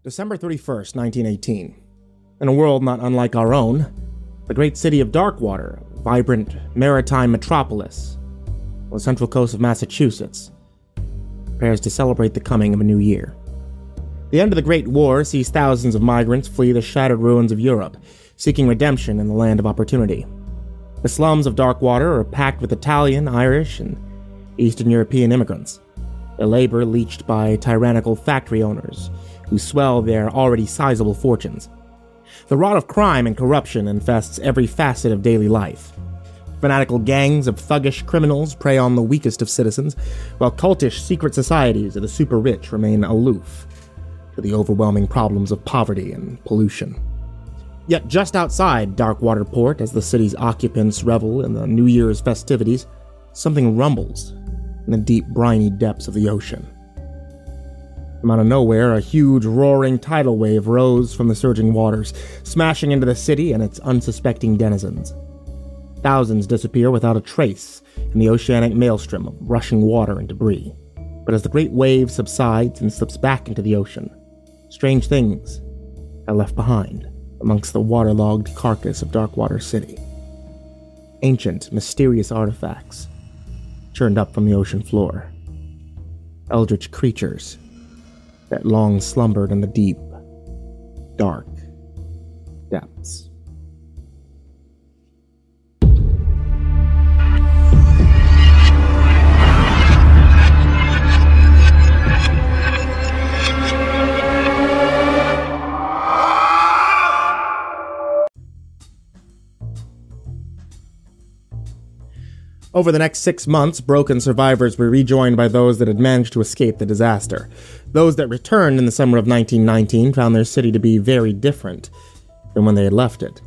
December 31st, 1918. In a world not unlike our own, the great city of Darkwater, a vibrant maritime metropolis on the central coast of Massachusetts, prepares to celebrate the coming of a new year. The end of the Great War sees thousands of migrants flee the shattered ruins of Europe, seeking redemption in the land of opportunity. The slums of Darkwater are packed with Italian, Irish, and Eastern European immigrants, their labor leached by tyrannical factory owners who swell their already sizable fortunes. The rot of crime and corruption infests every facet of daily life. Fanatical gangs of thuggish criminals prey on the weakest of citizens, while cultish secret societies of the super-rich remain aloof to the overwhelming problems of poverty and pollution. Yet just outside Darkwater Port, as the city's occupants revel in the New Year's festivities, something rumbles in the deep, briny depths of the ocean. From out of nowhere, a huge, roaring tidal wave rose from the surging waters, smashing into the city and its unsuspecting denizens. Thousands disappear without a trace in the oceanic maelstrom of rushing water and debris. But as the great wave subsides and slips back into the ocean, strange things are left behind amongst the waterlogged carcass of Darkwater City. Ancient, mysterious artifacts churned up from the ocean floor. Eldritch creatures that long slumbered in the deep, dark depths. Over the next 6 months, broken survivors were rejoined by those that had managed to escape the disaster. Those that returned in the summer of 1919 found their city to be very different than when they had left it.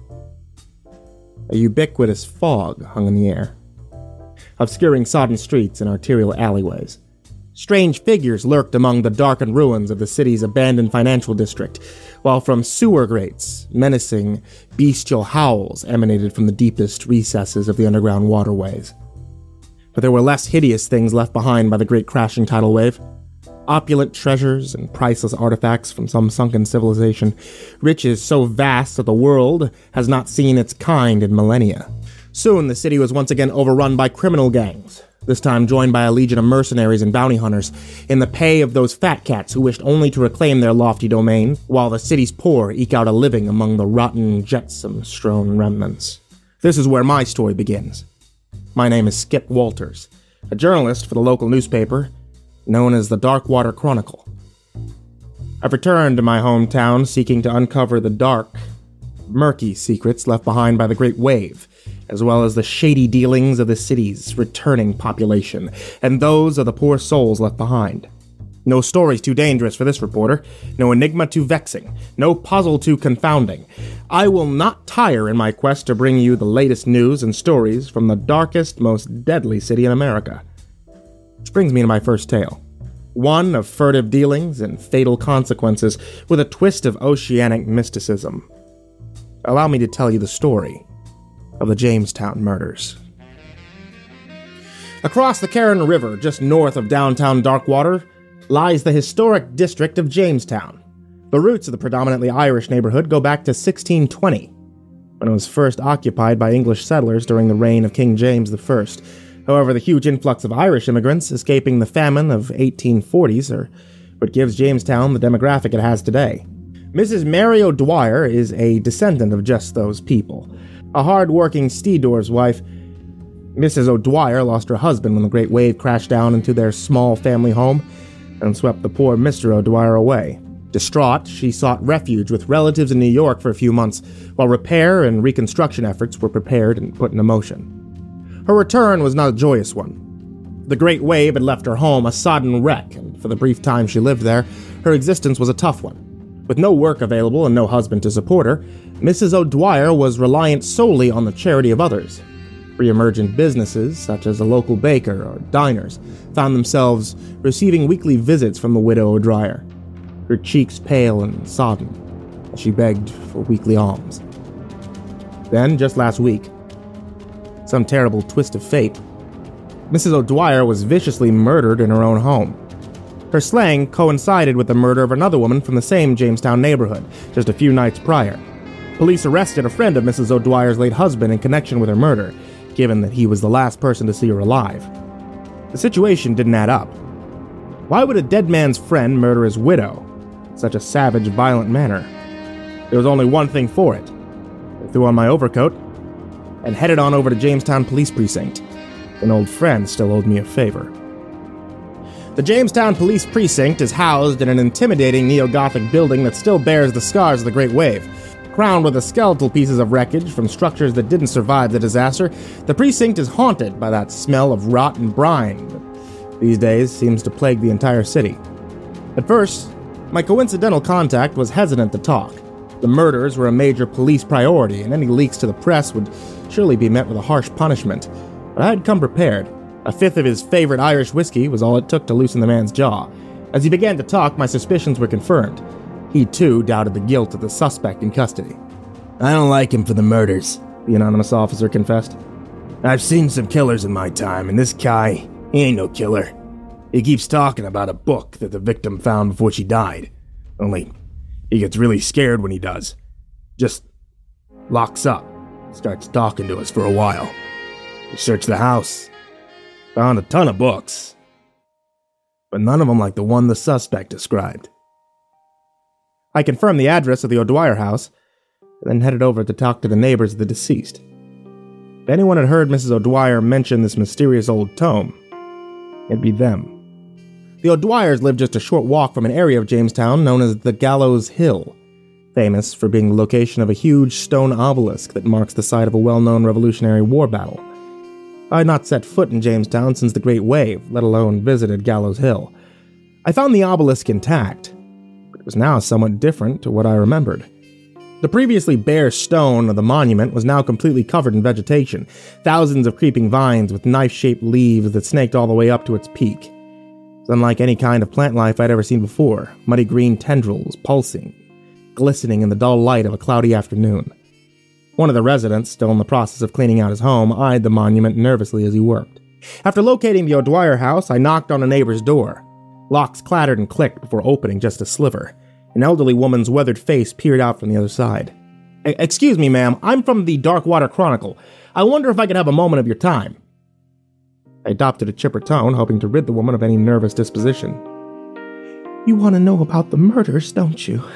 A ubiquitous fog hung in the air, obscuring sodden streets and arterial alleyways. Strange figures lurked among the darkened ruins of the city's abandoned financial district, while from sewer grates, menacing, bestial howls emanated from the deepest recesses of the underground waterways. But there were less hideous things left behind by the great crashing tidal wave. Opulent treasures and priceless artifacts from some sunken civilization, riches so vast that the world has not seen its kind in millennia. Soon the city was once again overrun by criminal gangs, this time joined by a legion of mercenaries and bounty hunters, in the pay of those fat cats who wished only to reclaim their lofty domain, while the city's poor eke out a living among the rotten, jetsam-strewn remnants. This is where my story begins. My name is Skip Walters, a journalist for the local newspaper, known as the Darkwater Chronicle. I've returned to my hometown seeking to uncover the dark, murky secrets left behind by the Great Wave, as well as the shady dealings of the city's returning population, and those of the poor souls left behind. No stories too dangerous for this reporter, no enigma too vexing, no puzzle too confounding. I will not tire in my quest to bring you the latest news and stories from the darkest, most deadly city in America. Which brings me to my first tale. One of furtive dealings and fatal consequences with a twist of oceanic mysticism. Allow me to tell you the story of the Jamestown murders. Across the Carron River, just north of downtown Darkwater, lies the historic district of Jamestown. The roots of the predominantly Irish neighborhood go back to 1620, when it was first occupied by English settlers during the reign of King James I. However, the huge influx of Irish immigrants escaping the famine of 1840s are what gives Jamestown the demographic it has today. Mrs. Mary O'Dwyer is a descendant of just those people. A hard-working steedore's wife, Mrs. O'Dwyer lost her husband when the Great Wave crashed down into their small family home and swept the poor Mr. O'Dwyer away. Distraught, she sought refuge with relatives in New York for a few months, while repair and reconstruction efforts were prepared and put into motion. Her return was not a joyous one. The Great Wave had left her home a sodden wreck, and for the brief time she lived there, her existence was a tough one. With no work available and no husband to support her, Mrs. O'Dwyer was reliant solely on the charity of others. Re-emergent businesses, such as a local baker or diners, found themselves receiving weekly visits from the widow O'Dwyer, her cheeks pale and sodden, as she begged for weekly alms. Then, just last week, some terrible twist of fate, Mrs. O'Dwyer was viciously murdered in her own home. Her slaying coincided with the murder of another woman from the same Jamestown neighborhood, just a few nights prior. Police arrested a friend of Mrs. O'Dwyer's late husband in connection with her murder, given that he was the last person to see her alive. The situation didn't add up. Why would a dead man's friend murder his widow in such a savage, violent manner? There was only one thing for it. I threw on my overcoat and headed on over to Jamestown Police Precinct. An old friend still owed me a favor. The Jamestown Police Precinct is housed in an intimidating neo-Gothic building that still bears the scars of the Great Wave. Crowned with the skeletal pieces of wreckage from structures that didn't survive the disaster, the precinct is haunted by that smell of rot and brine that these days seems to plague the entire city. At first, my coincidental contact was hesitant to talk. The murders were a major police priority, and any leaks to the press would surely be met with a harsh punishment. But I had come prepared. A fifth of his favorite Irish whiskey was all it took to loosen the man's jaw. As he began to talk, my suspicions were confirmed. He, too, doubted the guilt of the suspect in custody. I don't like him for the murders, the anonymous officer confessed. I've seen some killers in my time, and this guy, he ain't no killer. He keeps talking about a book that the victim found before she died. Only, he gets really scared when he does. Just locks up, starts talking to us for a while. We searched the house. Found a ton of books, but none of them like the one the suspect described. I confirmed the address of the O'Dwyer house, and then headed over to talk to the neighbors of the deceased. If anyone had heard Mrs. O'Dwyer mention this mysterious old tome, it'd be them. The O'Dwyers lived just a short walk from an area of Jamestown known as the Gallows Hill, famous for being the location of a huge stone obelisk that marks the site of a well-known Revolutionary War battle. I had not set foot in Jamestown since the Great Wave, let alone visited Gallows Hill. I found the obelisk intact, but it was now somewhat different to what I remembered. The previously bare stone of the monument was now completely covered in vegetation, thousands of creeping vines with knife-shaped leaves that snaked all the way up to its peak. It was unlike any kind of plant life I'd ever seen before, muddy green tendrils pulsing, glistening in the dull light of a cloudy afternoon. One of the residents, still in the process of cleaning out his home, eyed the monument nervously as he worked. After locating the O'Dwyer house, I knocked on a neighbor's door. Locks clattered and clicked before opening just a sliver. An elderly woman's weathered face peered out from the other side. "Excuse me, ma'am. I'm from the Darkwater Chronicle. I wonder if I could have a moment of your time." I adopted a chipper tone, hoping to rid the woman of any nervous disposition. "You want to know about the murders, don't you?"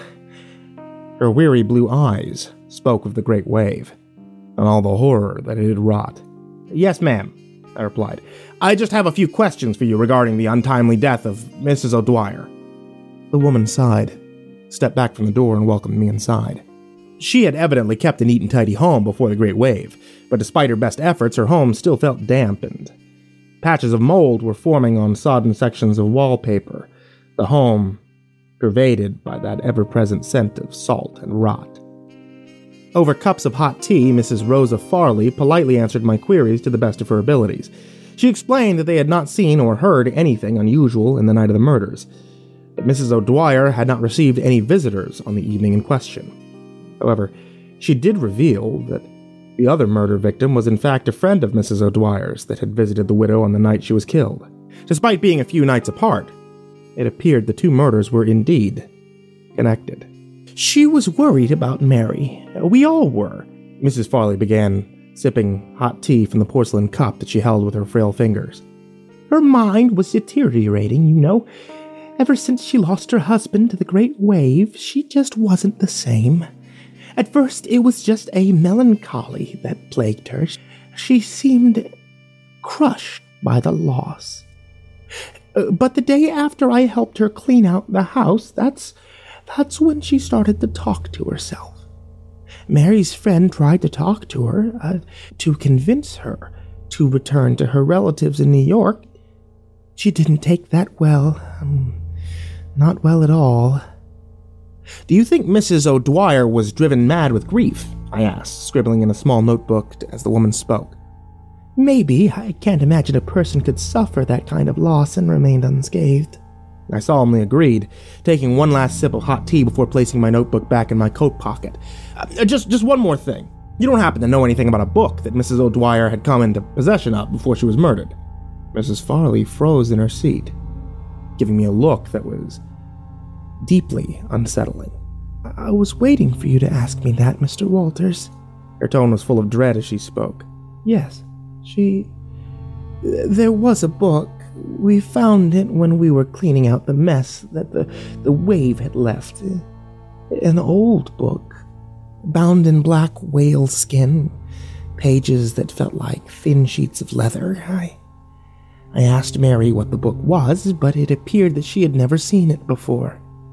Her weary blue eyes spoke of the Great Wave, and all the horror that it had wrought. "Yes, ma'am," I replied. "I just have a few questions for you regarding the untimely death of Mrs. O'Dwyer." The woman sighed, stepped back from the door, and welcomed me inside. She had evidently kept a neat and tidy home before the Great Wave, but despite her best efforts, her home still felt damp, and patches of mold were forming on sodden sections of wallpaper, the home pervaded by that ever-present scent of salt and rot. Over cups of hot tea, Mrs. Rosa Farley politely answered my queries to the best of her abilities. She explained that they had not seen or heard anything unusual in the night of the murders, that Mrs. O'Dwyer had not received any visitors on the evening in question. However, she did reveal that the other murder victim was in fact a friend of Mrs. O'Dwyer's that had visited the widow on the night she was killed. Despite being a few nights apart, it appeared the two murders were indeed connected. "She was worried about Mary. We all were," Mrs. Farley began, sipping hot tea from the porcelain cup that she held with her frail fingers. "Her mind was deteriorating, you know. Ever since she lost her husband to the Great Wave, she just wasn't the same. At first, it was just a melancholy that plagued her. She seemed crushed by the loss. But the day after I helped her clean out the house, that's when she started to talk to herself. Mary's friend tried to talk to her, to convince her to return to her relatives in New York. She didn't take that well. Not well at all." "Do you think Mrs. O'Dwyer was driven mad with grief?" I asked, scribbling in a small notebook as the woman spoke. "Maybe. I can't imagine a person could suffer that kind of loss and remain unscathed." I solemnly agreed, taking one last sip of hot tea before placing my notebook back in my coat pocket. Just one more thing. You don't happen to know anything about a book that Mrs. O'Dwyer had come into possession of before she was murdered?" Mrs. Farley froze in her seat. giving me a look that was deeply unsettling. I was waiting for you to ask me that, Mr. Walters. Her tone was full of dread as she spoke. Yes, there was a book. We found it when we were cleaning out the mess that the wave had left. An old book, bound in black whale skin, pages that felt like thin sheets of leather. I asked Mary what the book was, but it appeared that she had never seen it before.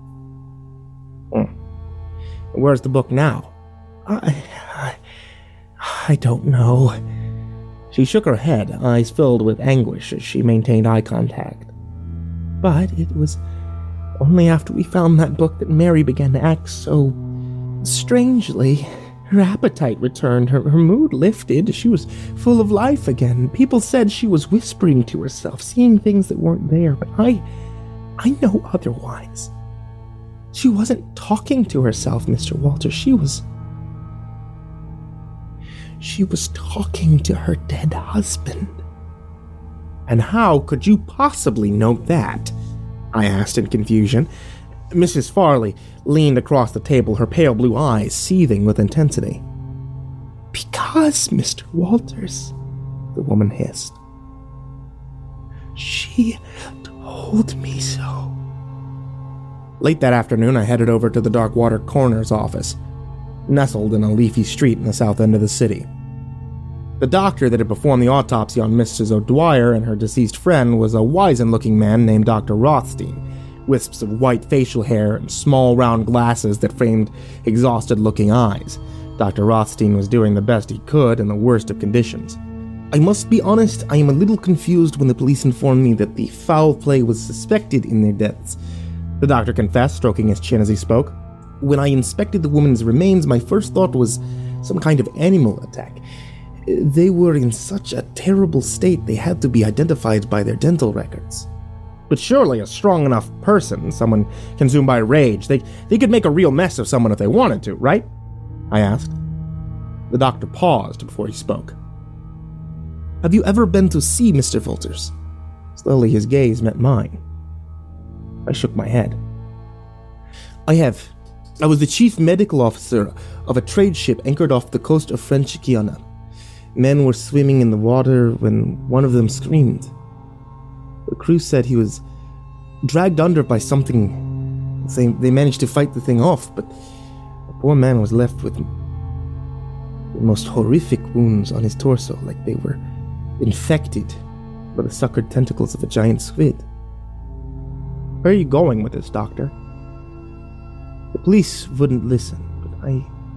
Where's the book now? I don't know. She shook her head, eyes filled with anguish as she maintained eye contact. But it was only after we found that book that Mary began to act so strangely. Her appetite returned, her mood lifted, she was full of life again. People said she was whispering to herself, seeing things that weren't there, but I know otherwise. She wasn't talking to herself, Mr. Walters. She was talking to her dead husband. And how could you possibly know that? I asked in confusion. Mrs. Farley leaned across the table, her pale blue eyes seething with intensity. Because, Mr. Walters, the woman hissed. She told me so. Late that afternoon, I headed over to the Darkwater coroner's office, nestled in a leafy street in the south end of the city. The doctor that had performed the autopsy on Mrs. O'Dwyer and her deceased friend was a wizened-looking man named Dr. Rothstein, wisps of white facial hair and small round glasses that framed exhausted-looking eyes. Dr. Rothstein was doing the best he could in the worst of conditions. I must be honest, I am a little confused when the police informed me that the foul play was suspected in their deaths, the doctor confessed, stroking his chin as he spoke. When I inspected the woman's remains, my first thought was some kind of animal attack. They were in such a terrible state they had to be identified by their dental records. But surely a strong enough person, someone consumed by rage, they could make a real mess of someone if they wanted to, right? I asked. The doctor paused before he spoke. Have you ever been to see Mr. Walters? Slowly his gaze met mine. I shook my head. I have. I was the chief medical officer of a trade ship anchored off the coast of French Guiana. Men were swimming in the water when one of them screamed. The crew said he was dragged under by something. They managed to fight the thing off, but the poor man was left with the most horrific wounds on his torso, like they were infected by the suckered tentacles of a giant squid. Where are you going with this, Doctor? The police wouldn't listen, but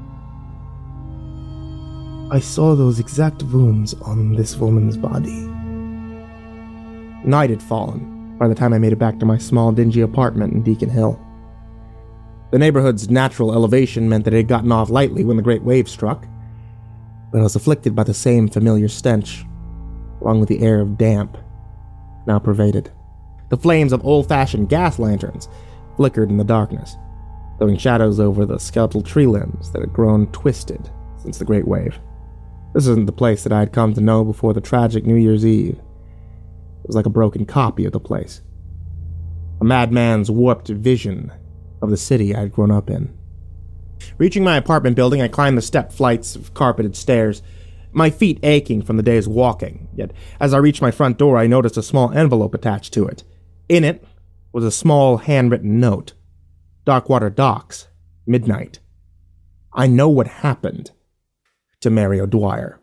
I saw those exact wounds on this woman's body. Night had fallen by the time I made it back to my small, dingy apartment in Beacon Hill. The neighborhood's natural elevation meant that it had gotten off lightly when the great wave struck, but I was afflicted by the same familiar stench, along with the air of damp now pervaded. The flames of old-fashioned gas lanterns flickered in the darkness, throwing shadows over the skeletal tree limbs that had grown twisted since the Great Wave. This isn't the place that I had come to know before the tragic New Year's Eve. It was like a broken copy of the place. A madman's warped vision of the city I had grown up in. Reaching my apartment building, I climbed the step flights of carpeted stairs, my feet aching from the day's walking. Yet, as I reached my front door, I noticed a small envelope attached to it. In it was a small handwritten note. Darkwater Docks, midnight. I know what happened to Mary O'Dwyer.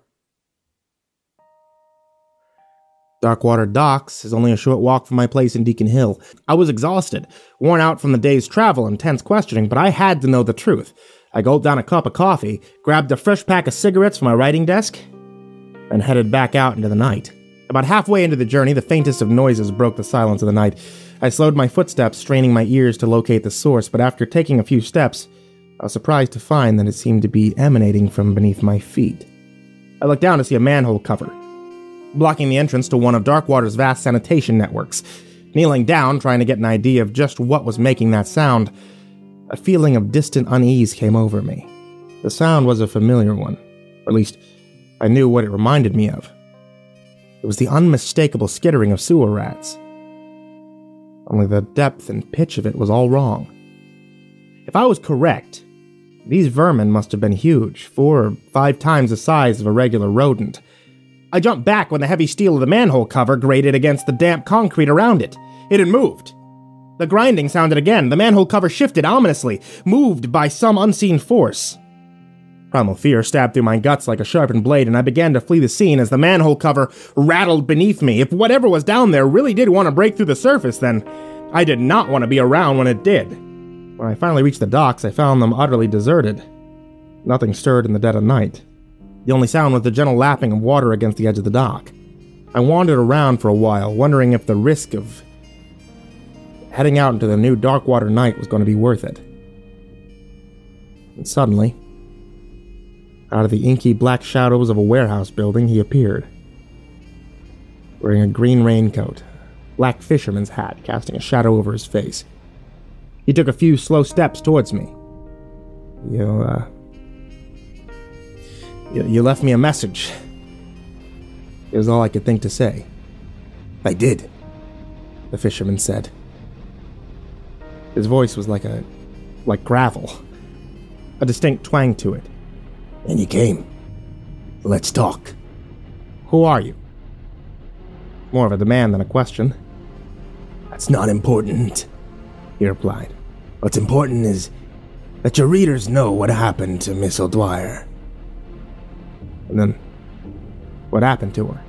Darkwater Docks is only a short walk from my place in Beacon Hill. I was exhausted, worn out from the day's travel and tense questioning, but I had to know the truth. I gulped down a cup of coffee, grabbed a fresh pack of cigarettes from my writing desk, and headed back out into the night. About halfway into the journey, the faintest of noises broke the silence of the night. I slowed my footsteps, straining my ears to locate the source, but after taking a few steps, I was surprised to find that it seemed to be emanating from beneath my feet. I looked down to see a manhole cover, blocking the entrance to one of Darkwater's vast sanitation networks. Kneeling down, trying to get an idea of just what was making that sound, a feeling of distant unease came over me. The sound was a familiar one, or at least I knew what it reminded me of. It was the unmistakable skittering of sewer rats. Only the depth and pitch of it was all wrong. If I was correct, these vermin must have been huge, 4 or 5 times the size of a regular rodent. I jumped back when the heavy steel of the manhole cover grated against the damp concrete around it. It had moved. The grinding sounded again. The manhole cover shifted ominously, moved by some unseen force. Primal fear stabbed through my guts like a sharpened blade, and I began to flee the scene as the manhole cover rattled beneath me. If whatever was down there really did want to break through the surface, then I did not want to be around when it did. When I finally reached the docks, I found them utterly deserted. Nothing stirred in the dead of night. The only sound was the gentle lapping of water against the edge of the dock. I wandered around for a while, wondering if the risk of heading out into the new Darkwater night was going to be worth it. And suddenly, out of the inky black shadows of a warehouse building, he appeared. Wearing a green raincoat, black fisherman's hat casting a shadow over his face. He took a few slow steps towards me. You left me a message. It was all I could think to say. I did, the fisherman said. His voice was like gravel, a distinct twang to it. And you came. Let's talk. Who are you? More of a demand than a question. That's not important, he replied. What's important is that your readers know what happened to Miss O'Dwyer. And then, what happened to her?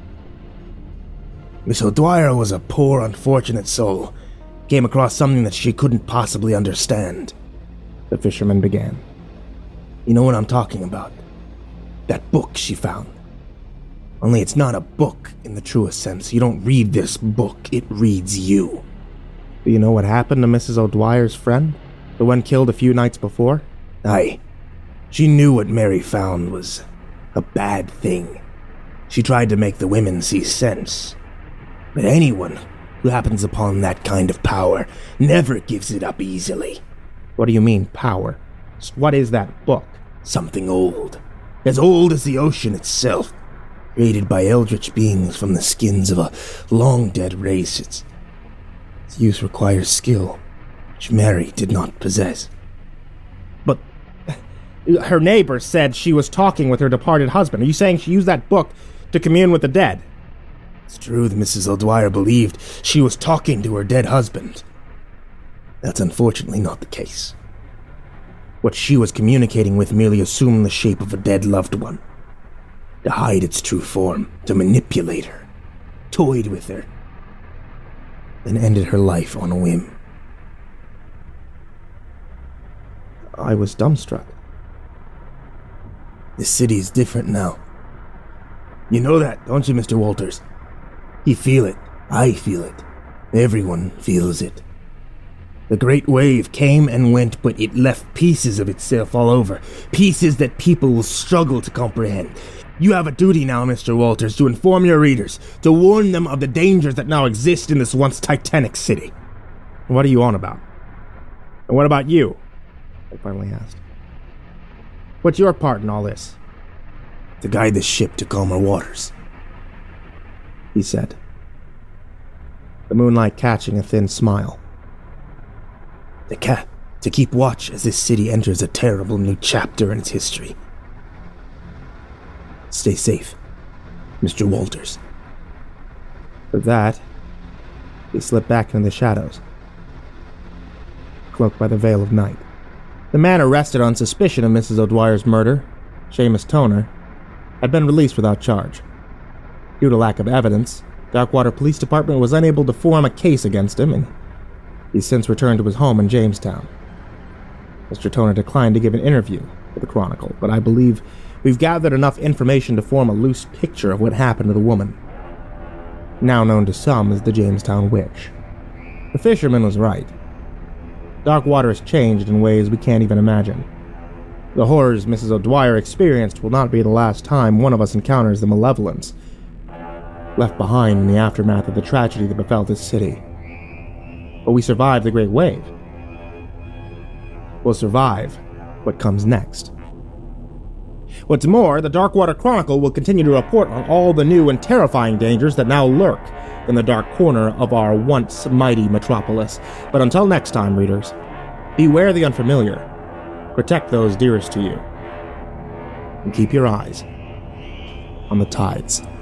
Miss O'Dwyer was a poor, unfortunate soul. Came across something that she couldn't possibly understand. The fisherman began. You know what I'm talking about? That book she found. Only it's not a book in the truest sense. You don't read this book, it reads you. Do you know what happened to Mrs. O'Dwyer's friend? The one killed a few nights before? Aye. She knew what Mary found was a bad thing. She tried to make the women see sense. But anyone who happens upon that kind of power never gives it up easily. What do you mean, power? What is that book? Something old. As old as the ocean itself. Created by eldritch beings from the skins of a long-dead race. Its use requires skill, which Mary did not possess. But her neighbor said she was talking with her departed husband. Are you saying she used that book to commune with the dead? It's true that Mrs. O'Dwyer believed she was talking to her dead husband. That's unfortunately not the case. What she was communicating with merely assumed the shape of a dead loved one. To hide its true form, to manipulate her, toyed with her, then ended her life on a whim. I was dumbstruck. This city is different now. You know that, don't you, Mr. Walters? You feel it. I feel it. Everyone feels it. The great wave came and went, but it left pieces of itself all over. Pieces that people will struggle to comprehend. You have a duty now, Mr. Walters, to inform your readers, to warn them of the dangers that now exist in this once titanic city. What are you on about? And what about you? I finally asked. What's your part in all this? To guide the ship to calmer waters, he said, the moonlight catching a thin smile. To keep watch as this city enters a terrible new chapter in its history. Stay safe, Mr. Walters. With that, he slipped back into the shadows, cloaked by the veil of night. The man arrested on suspicion of Mrs. O'Dwyer's murder, Seamus Toner, had been released without charge. Due to lack of evidence, Darkwater Police Department was unable to form a case against him, and he's since returned to his home in Jamestown. Mr. Toner declined to give an interview with the Chronicle, but I believe we've gathered enough information to form a loose picture of what happened to the woman, now known to some as the Jamestown Witch. The fisherman was right. Darkwater has changed in ways we can't even imagine. The horrors Mrs. O'Dwyer experienced will not be the last time one of us encounters the malevolence left behind in the aftermath of the tragedy that befell this city. But we survived the Great Wave. We'll survive what comes next. What's more, the Darkwater Chronicle will continue to report on all the new and terrifying dangers that now lurk than the dark corner of our once mighty metropolis. But until next time, readers, beware the unfamiliar, protect those dearest to you, and keep your eyes on the tides.